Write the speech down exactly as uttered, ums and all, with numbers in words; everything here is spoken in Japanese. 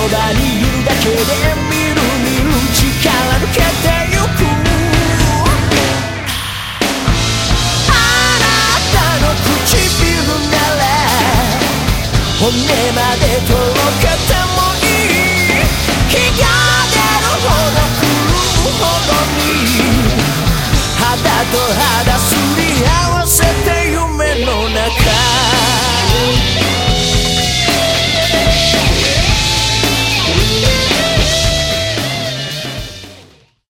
ばにいるだけでみるみる力抜けてゆくあなたの唇なら骨までとろけてもいい気が出るほど来るほどに肌と肌す